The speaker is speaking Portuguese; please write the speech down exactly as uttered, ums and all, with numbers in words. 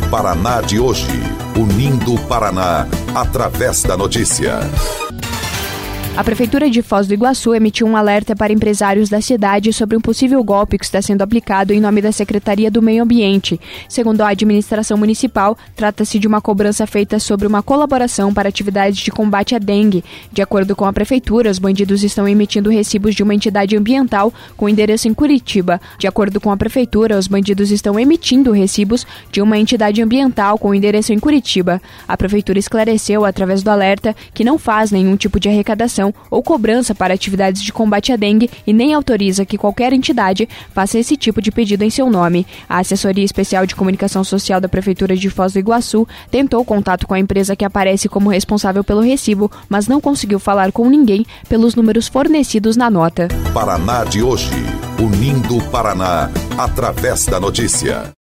Paraná de hoje, unindo o Paraná através da notícia. A Prefeitura de Foz do Iguaçu emitiu um alerta para empresários da cidade sobre um possível golpe que está sendo aplicado em nome da Secretaria do Meio Ambiente. Segundo a administração municipal, trata-se de uma cobrança feita sobre uma colaboração para atividades de combate à dengue. De acordo com a Prefeitura, os bandidos estão emitindo recibos de uma entidade ambiental com endereço em Curitiba. De acordo com a Prefeitura, os bandidos estão emitindo recibos de uma entidade ambiental com endereço em Curitiba. A Prefeitura esclareceu, através do alerta, que não faz nenhum tipo de arrecadação ou cobrança para atividades de combate à dengue e nem autoriza que qualquer entidade faça esse tipo de pedido em seu nome. A Assessoria Especial de Comunicação Social da Prefeitura de Foz do Iguaçu tentou contato com a empresa que aparece como responsável pelo recibo, mas não conseguiu falar com ninguém pelos números fornecidos na nota. Paraná de hoje, unindo o Paraná através da notícia.